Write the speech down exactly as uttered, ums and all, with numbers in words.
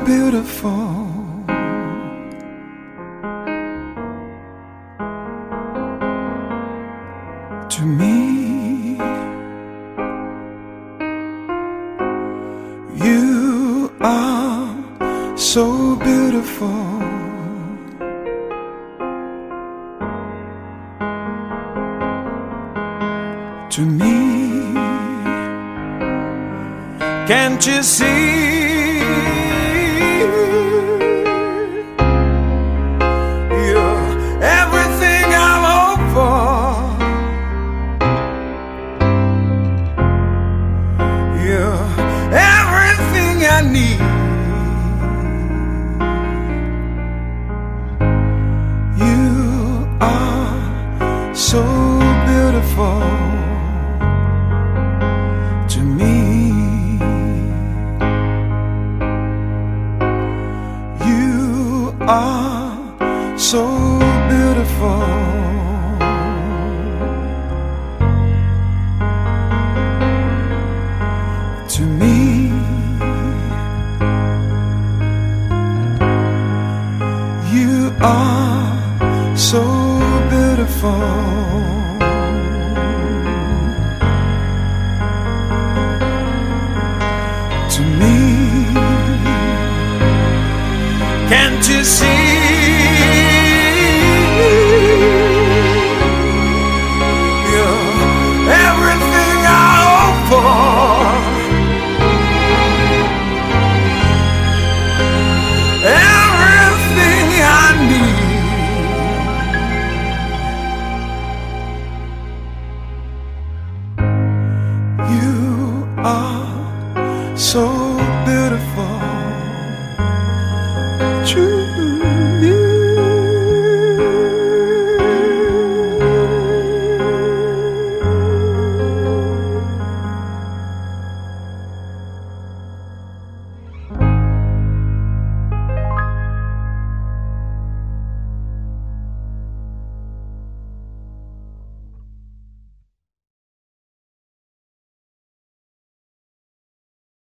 beautiful to me. You are so beautiful to me. Can't you see? You're everything I'm hoping for. You're everything I need. You are so beautiful to me. You are so beautiful